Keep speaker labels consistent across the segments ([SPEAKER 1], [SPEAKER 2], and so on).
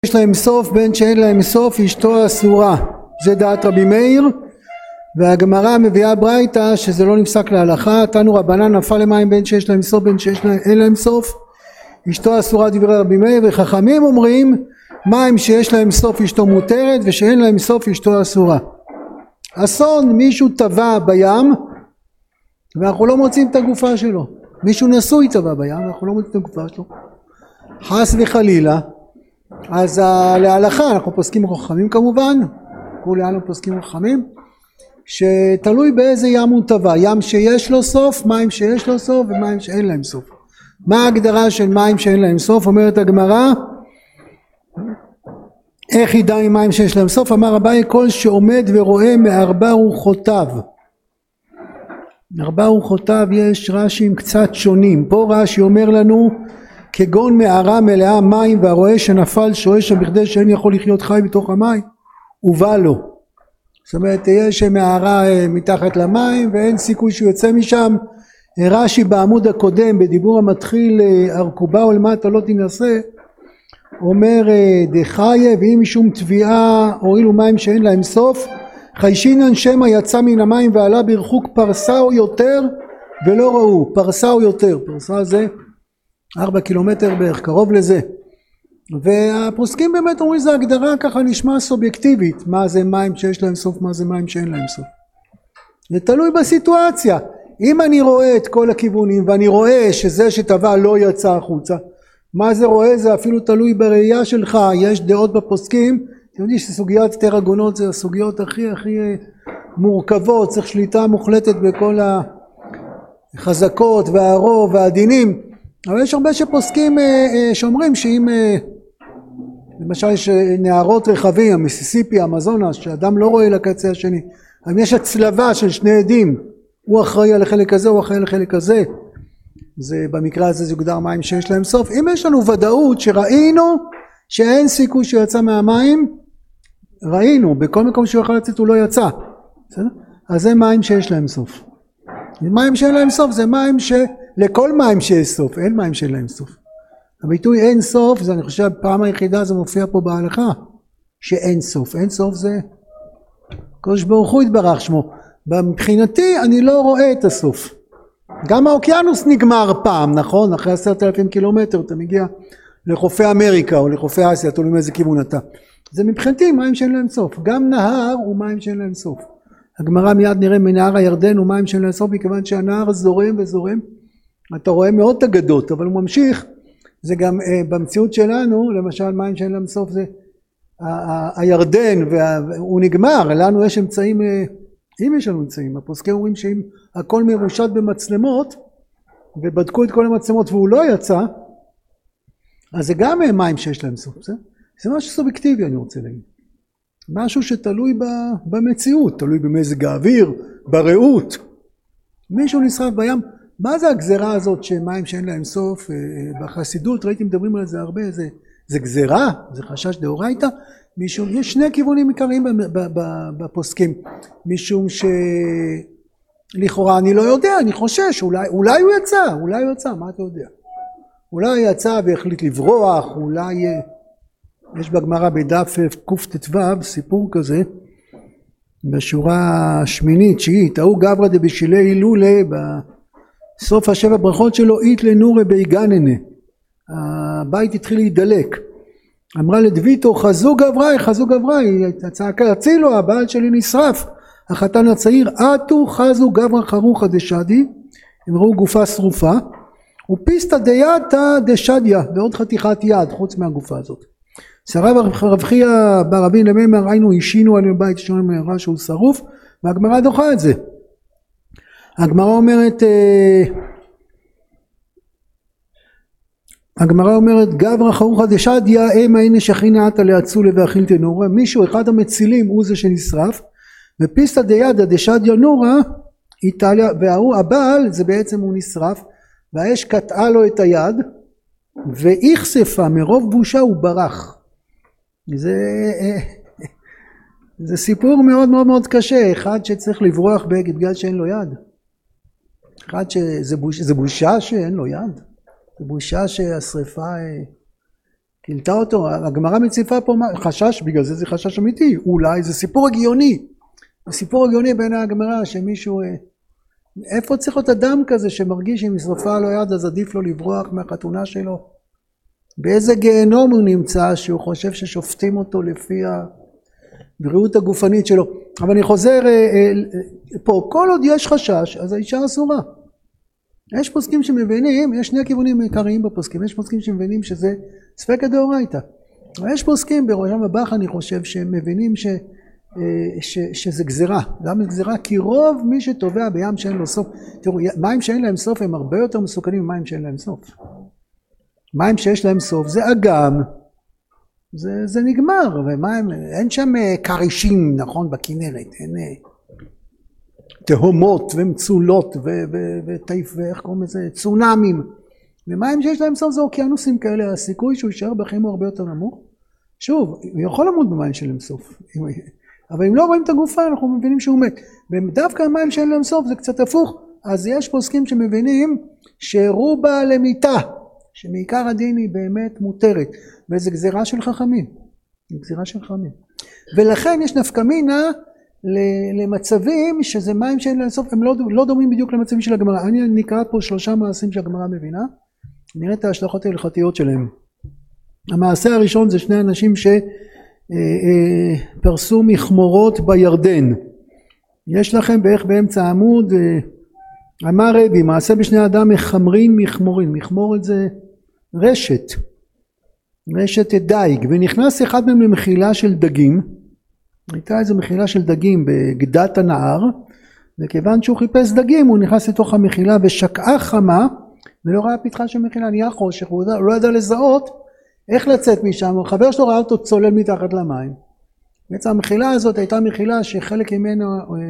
[SPEAKER 1] יש להם סוף בין שאין להם סוף אשתו אסורה, זה דעת רבי מאיר. והגמרא מביאה ברייתא שזה לא נפסק להלכה, תנו רבנן נפל למים בין שיש להם סוף בין שאין להם סוף אשתו אסורה דברי רבי מאיר. וחכמים אומרים מים שיש להם סוף אשתו מותרת ושאין להם סוף אשתו אסורה. אסון, מישהו טבע בים ואנחנו לא מוצאים את הגופה שלו, מישהו נשוי טבע בים ואנחנו לא מוצאים את הגופה שלו, חס וחלילה, אז להלכה אנחנו פוסקים חכמים כמובן, כולנו פוסקים חכמים שתלוי באיזה ים הוא טבע, ים שיש לו סוף, מים שיש לו סוף ומים שאין להם סוף. מה ההגדרה של מים שאין להם סוף? אומרת הגמרא, איך ידע עם מים שיש להם סוף? אמר אביי, כל שעומד ורואה מארבע רוחותיו. ארבע רוחותיו יש רש"ים קצת שונים, פה רש"י אומר לנו כגון מערה מלאה מים והרואה שנפל שוהה שם בכדי שאין יכול לחיות חי בתוך המים ובא לו. זאת אומרת יש מערה מתחת למים ואין סיכוי שהוא יוצא משם. רש"י בעמוד הקודם בדיבור המתחיל ארכובה ולמטה לא תנסה אומר דחיה ואם משום תביעה הועילו מים שאין להם סוף חיישינן שמא יצא מן המים ועלה ברחוק פרסה או יותר ולא ראו. פרסה או יותר, פרסה זה 4 קילומטר בערך, קרוב לזה. והפוסקים באמת אומרים זה הגדרה ככה נשמע סובייקטיבית, מה זה מים שיש להם סוף, מה זה מים שאין להם סוף. זה תלוי בסיטואציה. אם אני רואה את כל הכיוונים ואני רואה שזה שטבע לא יצא החוצה, מה זה רואה? זה אפילו תלוי בראייה שלך. יש דעות בפוסקים, אתם יודעים שסוגיית שתי רגונות זה הסוגיות הכי מורכבות, צריך שליטה מוחלטת בכל החזקות והרוב והדינים, אבל יש הרבה שפוסקים שאומרים שאם למשל יש נהרות רחבים, המיסיסיפי, המזונס, שאדם לא רואה לקצה השני, אבל יש הצלבה של שני עדים, הוא אחראי על החלק הזה, הוא אחראי על החלק הזה, זה במקרה הזה זה יוגדר מים שיש להם סוף. אם יש לנו ודאות שראינו שאין סיכוי שיצא מהמים, ראינו בכל מקום שהוא יכול לצאת הוא לא יצא, בסדר? אז זה מים שיש להם סוף. מים שאין להם סוף זה מים לכל מים שיש סוף, אין מים שאין להם סוף. הביטוי אין סוף זה אני חושב פעם היחידה זה מופיע פה בהלכה שאין סוף. אין סוף זה קדוש ברוך הוא יתברך שמו. מבחינתי אני לא רואה את הסוף. גם האוקיינוס נגמר פעם, נכון? אחרי 10,000 קילומטר אתה מגיע לחופי אמריקה או לחופי אסיה, תלוי מאיזה כיוון אתה. זה מבחינתי מים שאין להם סוף. גם נהר הוא מים שאין להם סוף. הגמרא מיד נראה מנהר הירדן הוא מים שאין להם סוף, מכיוון שהנהר זורם וזורם. אתה רואה מאוד אגדות, אבל הוא ממשיך. זה גם במציאות שלנו, למשל מים שאין להם סוף זה הירדן, והוא נגמר. לנו יש אמצעים, אם יש לנו אמצעים, הפוסקים אומרים שאם הכל מרושת במצלמות, ובדקו את כל המצלמות והוא לא יצא, אז זה גם מים שיש להם סוף. זה משהו סובייקטיבי אני רוצה להגיד. משהו שתלוי במציאות, תלוי במזג האוויר, בראות. מישהו נשרף בים, מה זה הגזרה הזאת שמים שאין להם סוף? בחסידות ראיתי מדברים על זה הרבה, זה גזרה, זה חשש דאורייתא, משום, יש שני כיוונים עיקריים בפוסקים, משום שלכאורה אני לא יודע, אני חושש, אולי הוא יצא, מה אתה יודע? אולי יצא והחליט לברוח, אולי יש בגמרא בדף קט"ו סיפור כזה, בשורה השמינית, תשיעית, ההוא גברא דבשילי הילולה, בסוף 7 ברכות שלו, אית לנורי ביגננה, הבית התחיל להידלק, אמרה לדביתו חזו גבראי, הצעקה הצילו, הבעל שלי נשרף, החתן הצעיר, עטו חזו גברא חרוכא דשדי, הם ראו גופה שרופה, ופיסתא דיתא דשדיא, ועוד חתיכת יד חוץ מהגופה הזאת. שרב רב חייא בר רבי למימר היינו אישינו על בית שונה מהרע שהוא שרוף, והגמרא דוחה את זה. הגמרא אומרת גברא חרוכא דשדיא אימה הנה שכינה עתה לאצולה ואכילתא נורא. מישהו אחד המצילים הוא זה שנשרף, ופיסתא דיתא דשדיא נורא איטליה, והוא הבעל זה בעצם הוא נשרף והאש קטעה לו את היד ואיכספה מרוב בושה הוא ברח. זה סיפור מאוד מאוד מאוד קשה. אחד שצריך לברוח בגלל שאין לו יד, אחד שזה בושה שאין לו יד, זה בושה שהשריפה קלטה אותו, הגמרא מציפה פה חשש, בגלל זה חשש אמיתי, אולי זה סיפור הגיוני, זה סיפור הגיוני בין הגמרא שמישהו, איפה צריך להיות אדם כזה שמרגיש אם נשרפה לו יד אז עדיף לו לברוח מהחתונה שלו, באיזה גיהנום הוא נמצא שהוא חושב ששופטים אותו לפי הבריאות הגופנית שלו. אבל אני חוזר פה, כל עוד יש חשש אז האישה אסורה. יש פוסקים שמבינים, יש שני כיוונים עיקריים בפוסקים, יש פוסקים שמבינים שזה ספקא דאורייתא, יש פוסקים בראשם הבח אני חושב שהם מבינים שזה גזירה. למה גזירה? כי רוב מי שטובע בים שאין לו סוף, תראו, מים שאין להם סוף הם הרבה יותר מסוכנים ממים שאין להם סוף. מים שיש להם סוף זה אגם, זה נגמר, ומים, אין שם קרישים, נכון, בכנרת, אין תהומות ומצולות ואיך קוראים לזה, צונאמים, ומים שיש להם סוף זה אוקיינוסים כאלה, הסיכוי שהוא יישאר בחיים הוא הרבה יותר נמוך. שוב, הוא יכול למות במים שאין להם סוף, אבל אם לא רואים את הגופה אנחנו מבינים שהוא מת, ודווקא המים שאין להם סוף זה קצת הפוך, אז יש פוסקים שמבינים שרובה למיתה, שמעיקר הדין היא באמת מותרת, וזה גזירה של חכמים, גזירה של חכמים. ולכן יש נפקא מינה למצבים שזה מים שאין להם סוף, הם לא דומים בדיוק למצבים של הגמרא. אני נקרא פה 3 מעשים שהגמרא מבינה, נראה את ההשלכות ההלכתיות שלהם. המעשה הראשון זה 2 אנשים שפרסו מכמורות בירדן. יש לכם בערך באמצע העמוד, אמר רבי, מעשה בשני אדם מחמרין מכמורין, מכמורת זה רשת דייג, ונכנס אחד מהם למחילה של דגים, הייתה איזו מחילה של דגים בגדת הנהר, וכיוון שהוא חיפש דגים הוא נכנס לתוך המחילה ושקעה חמה, ולא ראה פתחה של מחילה, נהיה חושך, הוא לא ידע לזהות איך לצאת משם, החבר שלו ראה אותו צולל מתחת למים. בעצם המחילה הזאת הייתה מחילה שחלק ממנה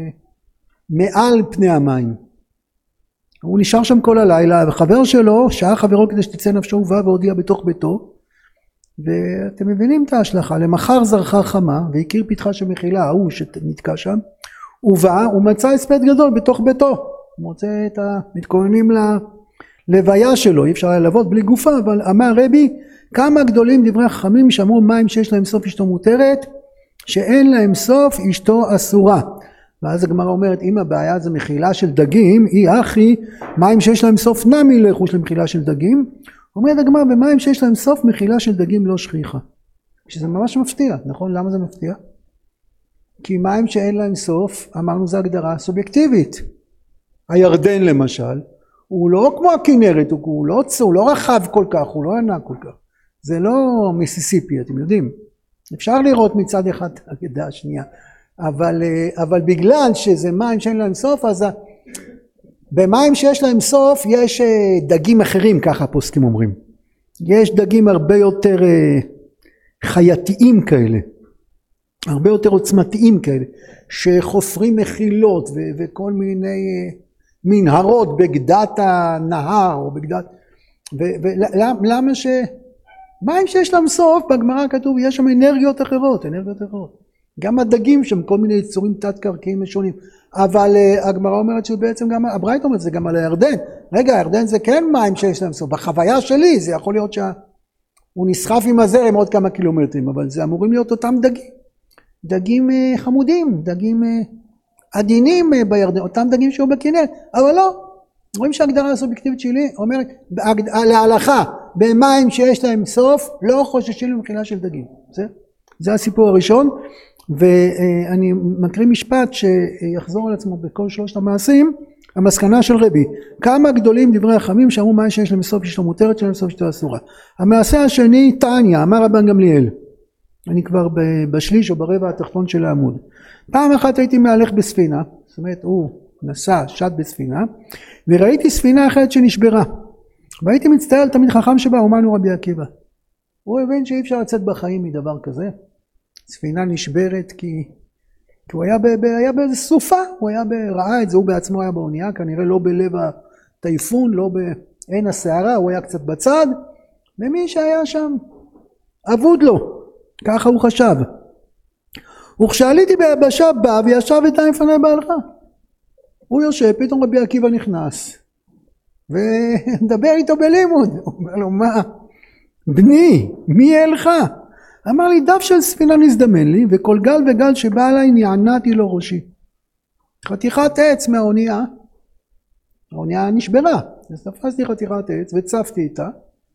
[SPEAKER 1] מעל פני המים, הוא נשאר שם כל הלילה, וחבר שלו שעה חברו כדי שתצא נפשו ובא והודיע בתוך ביתו, ואתם מבינים את ההשלכה, למחר זרחה חמה והכיר פתחה של מחילה, ההוא שנתקע שם, הוא בא, הוא מצא הספד גדול בתוך ביתו, הוא מוצא את המתכוננים ללוויה שלו, אי אפשר היה לעבוד בלי גופה, אבל אמר רבי, כמה גדולים דברי החכמים שאמרו מים שיש להם סוף אשתו מותרת, שאין להם סוף אשתו אסורה. ואז הגמרא אומרת, אם הבעיה זה מחילה של דגים, אי אחי, מים שיש להם סוף נמי לכו של מחילה של דגים, אומרת הגמרא, במים שיש להם סוף מחילה של דגים לא שכיחה. שזה ממש מפתיע, נכון? למה זה מפתיע? כי מים שאין להם סוף, אמרנו זה הגדרה סובייקטיבית. הירדן למשל, הוא לא כמו הכנרת, הוא לא רחב כל כך, הוא לא ענק כל כך. זה לא מיסיסיפי, אתם יודעים. אפשר לראות מצד אחד הגדה השנייה. אבל בגלל שזה מים שאין להם סוף, אז במים שיש להם סוף יש דגים אחרים, ככה הפוסקים אומרים. יש דגים הרבה יותר חייתיים כאלה, הרבה יותר עוצמתיים כאלה, שחופרים מחילות וכל מיני מנהרות בגדת הנהר, או בגדת, ולמה מים שיש להם סוף, בגמרא כתוב, יש שם אנרגיות אחרות, גם הדגים שם כל מיני יצורים תת קרקעיים משונים, אבל הגמרא אומרת שבעצם גם, הברייתא אומרת זה גם על הירדן, רגע הירדן זה כן מים שיש להם סוף, בחוויה שלי זה יכול להיות שהוא נסחף עם הזרם עוד כמה קילומטרים, אבל זה אמורים להיות אותם דגים חמודים, דגים עדינים בירדן, אותם דגים שהיו בכנרת, אבל לא, רואים שההגדרה הסובייקטיבית שלי אומרת, להלכה, במים שיש להם סוף, לא חוששים למחילה של דגים, זה הסיפור הראשון, ואני מקריא משפט שיחזור על עצמו בכל 3 המעשים, המסקנה של רבי, כמה גדולים דברי החכמים שאמרו מים שיש להם סוף אשתו מותרת, שיש להם סוף אשתו אסורה. המעשה השני, תניא, אמר רבן גמליאל, אני כבר בשליש או ברבע התחתון של העמוד, פעם אחת הייתי מהלך בספינה, זאת אומרת הוא נסע, שט בספינה, וראיתי ספינה אחרת שנשברה, והייתי מצטער על תלמיד חכם שבא, אומרנו רבי עקיבא, הוא הבין שאי אפשר לצאת בחיים מדבר כזה, ספינה נשברת כי הוא היה באיזה סופה, הוא ראה את זה, הוא בעצמו היה באונייה, כנראה לא בלב הטייפון, לא בעין הסערה, הוא היה קצת בצד, ומי שהיה שם אבוד לו, ככה הוא חשב. וכשעליתי ביבשה בא וישב איתה לפני בעלך, הוא יושב, פתאום רבי עקיבא נכנס, ונדבר איתו בלימוד, הוא אומר לו מה? בני, מי יהיה לך? אמר לי, דף של ספינה נזדמן לי, וכל גל וגל שבא עליי נענעתי לו ראשי. חתיכת עץ מהאונייה, האונייה נשברה, אז תפסתי חתיכת עץ וצפתי איתה,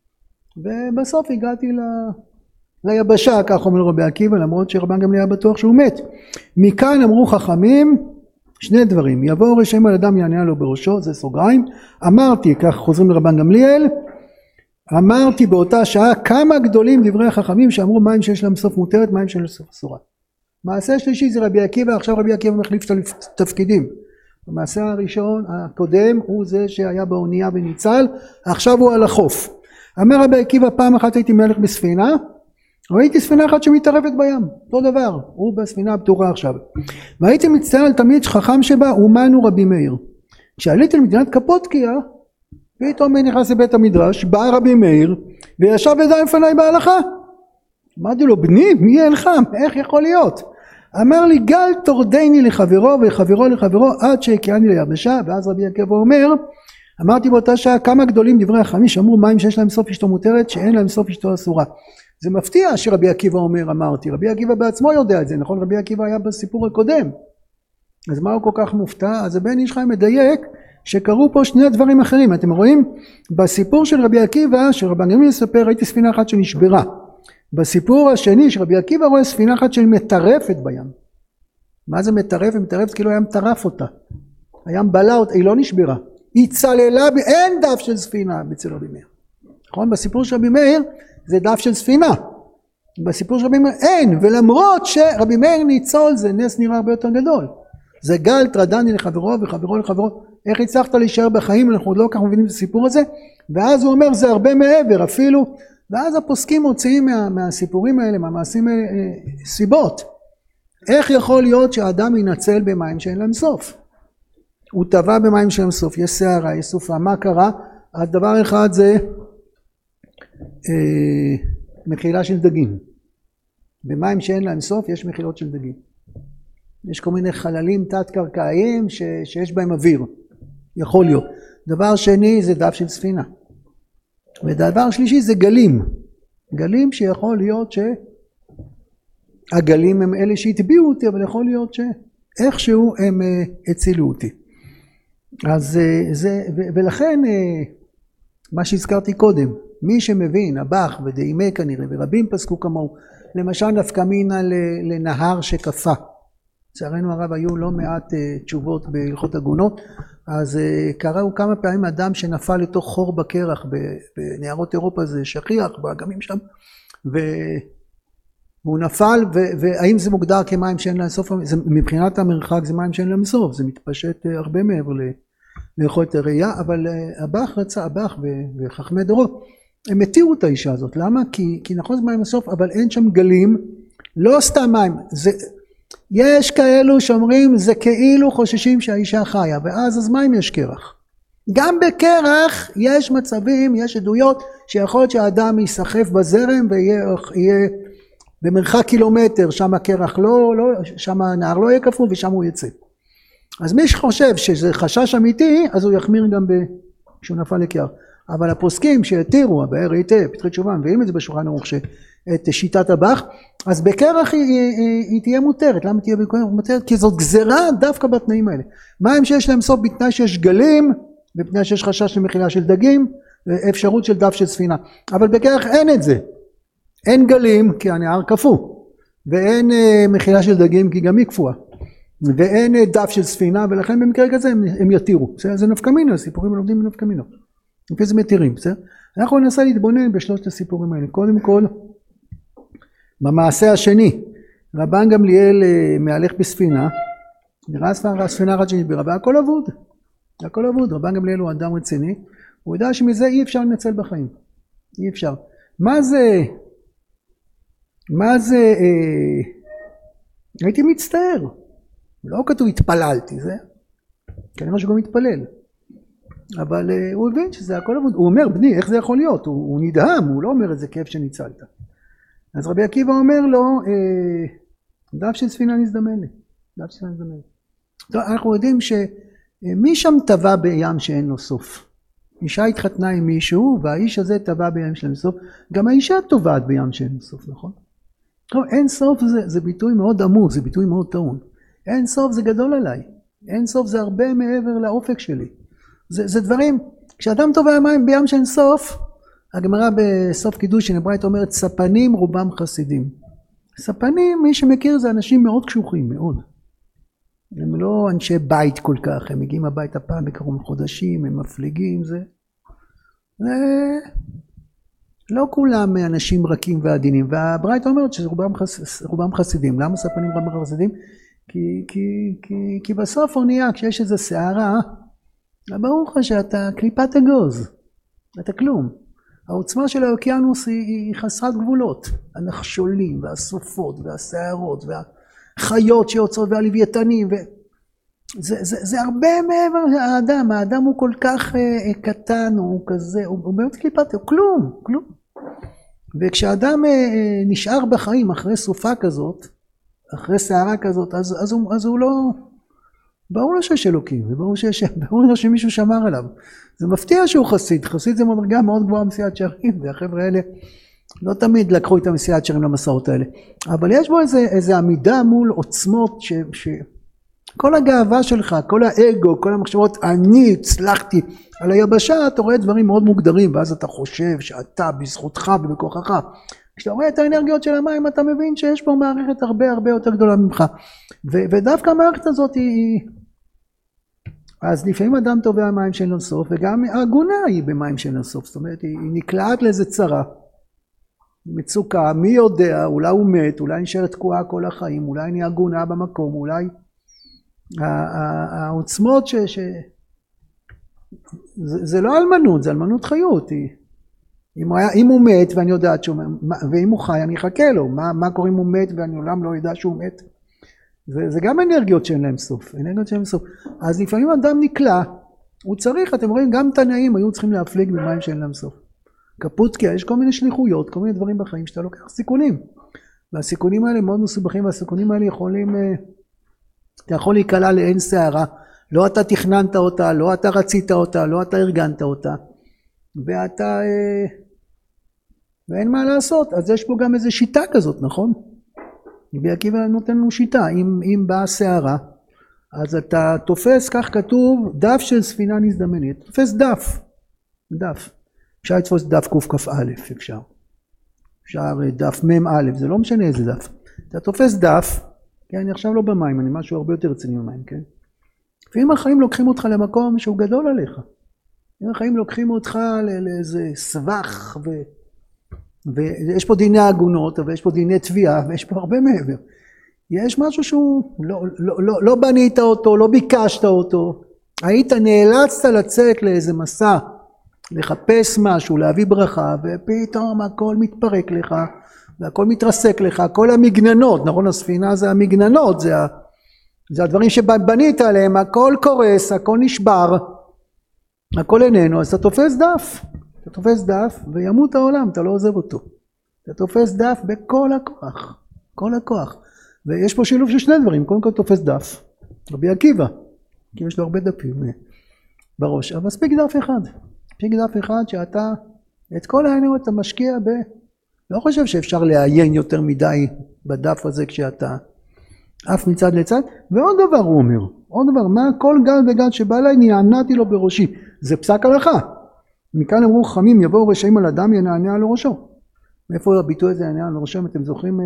[SPEAKER 1] ובסוף הגעתי ליבשה, כך אומר רבי עקיבא, למרות שרבן גמליאל היה בטוח שהוא מת. מכאן אמרו חכמים שני דברים, יבוא רשעים על אדם יענה לו בראשו, זה סוגריים. אמרתי, כך חוזרים לרבן גמליאל, אמרתי באותה שעה כמה גדולים דברי החכמים שאמרו מים שיש להם סוף מותרת, מים שיש להם סוף אסורה. מעשה שלישי זה רבי עקיבא, עכשיו רבי עקיבא מחליף תפקידים. המעשה הראשון הקודם הוא זה שהיה באונייה וניצל, עכשיו הוא על החוף. אמר רבי עקיבא, פעם אחת הייתי מלך בספינה, ראיתי ספינה אחת שמתערבת בים, אותו דבר, הוא בספינה הפתוחה עכשיו. והייתי מצטער על תלמיד חכם שבה, אומנו רבי מאיר. כשעליתי למדינת קפודקיה, פתאום נכנס לבית המדרש, בא רבי מאיר, וישב ידיים לפניי בהלכה. אמרתי לו, בני, מי יהיה לך? איך יכול להיות? אמר לי, גל תורדני לחברו וחברו לחברו עד שהקיעני ליבשה. ואז רבי עקיבא אומר, אמרתי באותה שעה כמה גדולים דברי החכמים שאמרו מים שיש להם סוף אשתו מותרת, שאין להם סוף אשתו אסורה. זה מפתיע שרבי עקיבא אומר, אמרתי, רבי עקיבא בעצמו יודע את זה, נכון? רבי עקיבא היה בסיפור הקודם, אז מה הוא כל כך מופתע? אז הבן איש חיים מדייק שקרו פה שני דברים אחרים. אתם רואים בסיפור של רבי עקיבא, שרבן גמליאל יספר, ראיתי ספינה אחת שנשברה. בסיפור השני שרבי עקיבא רואה ספינה אחת שמטרפת בים. מה זה מטרפת? מטרפת כאילו הים טרף אותה, הים בלע אותה, היא לא נשברה, היא צללה, אין דף של ספינה אצל רבי מאיר, נכון? בסיפור של רבי מאיר זה דף של ספינה, בסיפור של רבי מאיר אין, ולמרות שרבי מאיר ניצול זה נס נראה הרבה יותר גדול. זה גל תרדני לחברו וחברו לחברו, איך הצלחת להישאר בחיים? אנחנו עוד לא כך מבינים את הסיפור הזה. ואז הוא אומר זה הרבה מעבר אפילו, ואז הפוסקים מוציאים מהסיפורים האלה, מהמעשים האלה, סיבות. איך יכול להיות שהאדם ינצל במים שאין להם סוף? הוא טבע במים שאין להם סוף, יש שערה, יש סופה, מה קרה? הדבר אחד זה מחילה של דגים. במים שאין להם סוף יש מחילות של דגים. יש כל מיני חללים תת קרקעיים שיש בהם אוויר, יכול להיות. דבר שני זה דף של ספינה. ודבר שלישי זה גלים. גלים שיכול להיות שהגלים הם אלה שהטביעו אותי, אבל יכול להיות שאיכשהו הם הצילו אותי. אז זה, ולכן מה שהזכרתי קודם, מי שמבין, הבח ודאימי כנראה, ורבים פסקו כמוהו, למשל נפקא מינה לנהר שקפה. לצערנו הרב היו לא מעט תשובות בהלכות עגונות, אז קראו כמה פעמים אדם שנפל לתוך חור בקרח, בנהרות אירופה זה שכיח, באגמים שם, והוא נפל, והאם זה מוגדר כמים שאין להם סוף? מבחינת המרחק זה מים שאין להם סוף, זה מתפשט הרבה מעבר ליכולת הראייה, אבל הבח וחכמי דורות, הם התירו את האישה הזאת, למה? כי נכון זה מים הסוף, אבל אין שם גלים, לא סתם מים, יש כאלו שאומרים זה כאילו חוששים שהאישה חיה, ואז אז מה אם יש קרח? גם בקרח יש מצבים, יש עדויות שיכול להיות שהאדם ייסחף בזרם ויהיה במרחק קילומטר, שם הקרח שם הנהר לא יהיה קפוא ושם הוא יצא. אז מי שחושב שזה חשש אמיתי, אז הוא יחמיר גם כשהוא נפל לקרח. אבל הפוסקים שהתירו, הבאר היטב, פתחי תשובה, מביאים את זה בשולחן ערוך את שיטת הבח, אז בקרח היא תהיה מותרת. למה תהיה בקרח מותרת? כי זאת גזרה דווקא בתנאים האלה. מים שיש להם סוף בתנאי שיש גלים, בתנאי שיש חשש למחילה של דגים, אפשרות של דף של ספינה. אבל בקרח אין את זה. אין גלים כי הנהר קפוא, ואין מחילה של דגים כי גם היא קפואה, ואין דף של ספינה, ולכן במקרה כזה הם יתירו. זה נפקא מינה, הסיפורים לומדים בנפקא מינה. לפי זה מתירים, בסדר? אנחנו ננסה להתבונן בשלושת הסיפורים האלה. קודם כל, במעשה השני, רבן גמליאל מהלך בספינה, נראה ספינה אחת שנשברה, והכל אבוד. הכל אבוד. רבן גמליאל הוא אדם רציני, הוא יודע שמזה אי אפשר לנצל בחיים. אי אפשר. מה זה, הייתי מצטער. לא כתוב התפללתי, זה כנראה שגם מתפלל. אבל הוא הבין שזה הכל אבוד. הוא אומר, בני, איך זה יכול להיות? הוא נדהם, הוא לא אומר את זה כאב שניצלת. אז רבי עקיבא אומר לו, דף של ספינה נזדמן לי. דף של ספינה נזדמן לי. טוב, אנחנו יודעים שמי שם טבע בים שאין לו סוף? אישה התחתנה עם מישהו, והאיש הזה טבע בים של אינסוף, גם האישה טובעת בים של אינסוף, נכון? טוב, אינסוף זה ביטוי מאוד עמוק, זה ביטוי מאוד טעון. אינסוף זה גדול עליי, אינסוף זה הרבה מעבר לאופק שלי. זה דברים, כשאדם טובע מים בים של אינסוף, הגמרא בסוף קידושין הברייתא אומרת, ספנים רובם חסידים. ספנים, מי שמכיר, זה אנשים מאוד קשוחים, מאוד. הם לא אנשי בית כל כך, הם מגיעים הביתה פעם בכמה חודשים, הם מפליגים, זה לא כולם אנשים רכים ועדינים, והברייתא אומרת שרובם חסידים. למה ספנים רובם חסידים? כי בסוף אונייה, כשיש איזו שערה, ברור לך שאתה קליפת אגוז, אתה כלום. העוצמה של האוקיינוס היא חסרת גבולות. הנחשולים והסופות והשערות והחיות שיוצאות והלוויתנים. זה הרבה מעבר לאדם. האדם הוא כל כך קטן, הוא כזה, הוא באמת קליפת, הוא כלום. וכשאדם נשאר בחיים אחרי סופה כזאת, אחרי שערה כזאת, אז הוא לא... ברור לו שיש אלוקים, ברור לו שמישהו שמר עליו. זה מפתיע שהוא חסיד, חסיד זה מדרגה מאוד גבוהה מסיעת שערים, והחבר'ה האלה לא תמיד לקחו איתם מסיעת שערים למסעות האלה. אבל יש בו איזה עמידה מול עוצמות כל הגאווה שלך, כל האגו, כל המחשבות, אני הצלחתי על היבשה, אתה רואה דברים מאוד מוגדרים, ואז אתה חושב שאתה בזכותך ובכוחך. כשאתה רואה את האנרגיות של המים, אתה מבין שיש פה מערכת הרבה יותר גדולה ממך. ודווקא המערכת הזאת היא... אז לפעמים אדם טובע מים שאין לו סוף, וגם העגונה היא במים שאין לו סוף. זאת אומרת, היא נקלעת לאיזה צרה, מצוקה, מי יודע, אולי הוא מת, אולי נשארת תקועה כל החיים, אולי נהיה עגונה במקום, אולי... העוצמות זה לא אלמנות, זה אלמנות חיות. אם הוא מת ואני יודעת שהוא מת, ואם הוא חי אני אחכה לו, מה קורה אם הוא מת ואני עולם לא יודע שהוא מת? זה גם אנרגיות שאין להם סוף, אז לפעמים אדם נקלע, הוא צריך, אתם רואים, גם תנאים היו צריכים להפליג במים שאין להם סוף. קפוטקיה, יש כל מיני שליחויות, כל מיני דברים בחיים שאתה לוקח סיכונים, והסיכונים האלה מאוד מסובכים, והסיכונים האלה יכולים, אתה יכול להיקלע לאין שערה, לא אתה תכננת אותה, לא אתה רצית אותה, לא אתה ארגנת אותה, ואין מה לעשות. אז יש פה גם איזו שיטה כזאת, נכון? רבי עקיבא נותן לנו שיטה, אם באה שערה, אז אתה תופס, כך כתוב, דף של ספינה נזדמנית, תופס דף, אפשר לתפוס דף קכ"א, אפשר דף מ"א, זה לא משנה איזה דף, אתה תופס דף, כי אני עכשיו לא במים, אני משהו הרבה יותר רציני במים, כן? ואם החיים לוקחים אותך למקום שהוא גדול עליך, אם החיים לוקחים אותך לאיזה סבך, ויש פה דיני עגונות, ויש פה דיני תביעה, ויש פה הרבה מעבר. יש משהו שהוא, לא בנית אותו, לא ביקשת אותו, היית נאלצת לצאת לאיזה מסע, לחפש משהו, להביא ברכה, ופתאום הכל מתפרק לך, והכל מתרסק לך, כל המגננות, נכון? הספינה זה המגננות, זה הדברים שבנית עליהם, הכל קורס, הכל נשבר, הכל איננו. אז אתה תופס דף וימות העולם, אתה לא עוזב אותו. אתה תופס דף בכל הכוח, כל הכוח. ויש פה שילוב של שני דברים, קודם כל תופס דף, רבי עקיבא, כי יש לו הרבה דפים בראש, אבל מספיק דף אחד שאתה, את כל האנרגיות אתה משקיע לא חושב שאפשר לעיין יותר מדי בדף הזה כשאתה אף מצד לצד. ועוד דבר הוא אומר, מה כל גל וגל שבא אליי נענעתי לו בראשי, זה פסק הלכה. מכאן אמרו חכמים, יבואו רשעים על אדם ינענע על ראשו. מאיפה הביטוי הזה ינענע על ראשו? אתם זוכרים,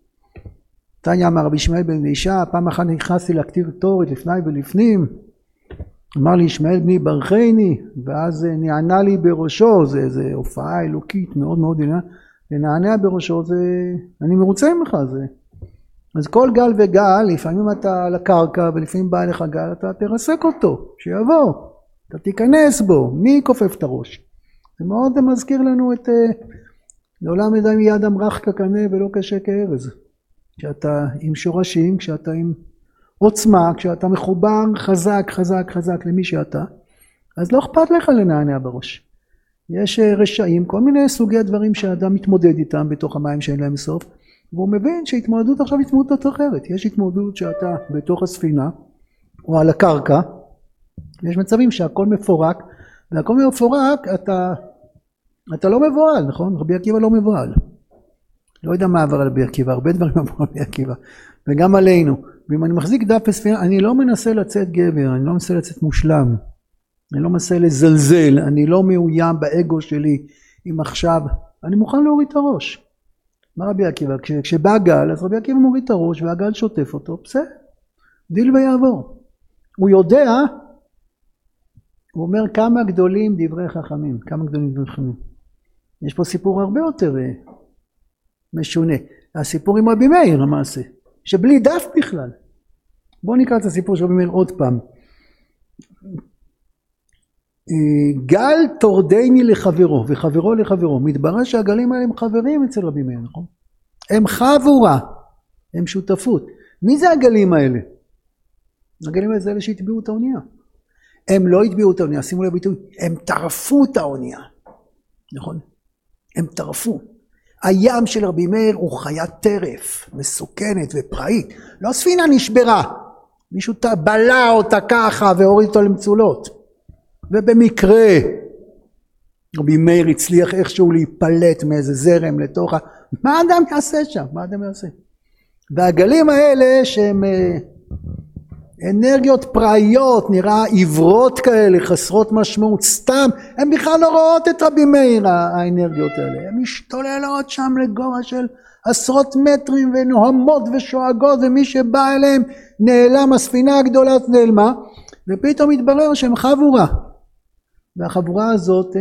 [SPEAKER 1] תניא אמר רבי ישמעאל בן אלישע, פעם אחת נכנסתי לכתיב תורת לפני ולפנים, אמר לי ישמעאל בני ברכני, ואז נענע לי בראשו, זה הופעה אלוקית מאוד מאוד לנענע בראשו, אני מרוצה ממך. אז כל גל וגל, לפעמים אתה על הקרקע ולפעמים בא אליך גל, אתה תרסק אותו, שיבוא, אתה תיכנס בו, מי כופף את הראש? זה מאוד מזכיר לנו את לעולם ידיים יד אמרך כקנה ולא קשה כארז. כשאתה עם שורשים, כשאתה עם עוצמה, כשאתה מחובר חזק למי שאתה, אז לא אכפת לך לנענע בראש. יש רשעים, כל מיני סוגי דברים שהאדם מתמודד איתם בתוך המים שאין להם סוף, והוא מבין שהתמודדות עכשיו היא התמודדות אחרת. יש התמודדות שאתה בתוך הספינה או על הקרקע, יש מצבים שהכל מפורק, והכל מפורק, אתה לא מבועל, נכון? רבי עקיבא לא מבועל. לא יודע מה עבר על רבי עקיבא, הרבה דברים עברו על רבי עקיבא, וגם עלינו. ואם אני מחזיק דף בספירה, אני לא מנסה לצאת גבר, אני לא מנסה לצאת מושלם, אני לא מנסה לזלזל, אני לא מאוים באגו שלי, אם עכשיו, אני מוכן להוריד את הראש. מה רבי עקיבא? כשבא גל, אז רבי עקיבא מוריד את הראש, והגל שוטף אותו, בסדר, דיל ויעבור. הוא יודע, הוא אומר כמה גדולים דברי חכמים, כמה גדולים דברי חכמים. יש פה סיפור הרבה יותר משונה. הסיפור עם רבי מאיר המעשה, שבלי דף בכלל. בואו נקרא את הסיפור של רבי מאיר עוד פעם. גל תורדני לחברו וחברו לחברו. מתברר שהגלים האלה הם חברים אצל רבי מאיר, נכון? הם חבורה, הם שותפות. מי זה הגלים האלה? הגלים האלה זה אלה שהטביעו את האונייה. הם לא הטביעו את האונייה, שימו לב ביטוי, הם טרפו את האונייה. נכון? הם טרפו. הים של רבי מאיר הוא חיית טרף, מסוכנת ופראית. לא ספינה נשברה. מישהו בלע אותה ככה והוריד אותו למצולות. ובמקרה רבי מאיר הצליח איכשהו להיפלט מאיזה זרם לתוך מה אדם יעשה שם? מה אדם יעשה? והגלים האלה שהם אנרגיות פראיות, נראה עיוורות כאלה, חסרות משמעות, סתם, הם בכלל לא רואות את רבי מאיר האנרגיות האלה, הם משתוללות שם לגובה של עשרות מטרים ונוהמות ושואגות, ומי שבא אליהם נעלם, הספינה הגדולה נעלמה, ופתאום התברר שהם חבורה, והחבורה הזאת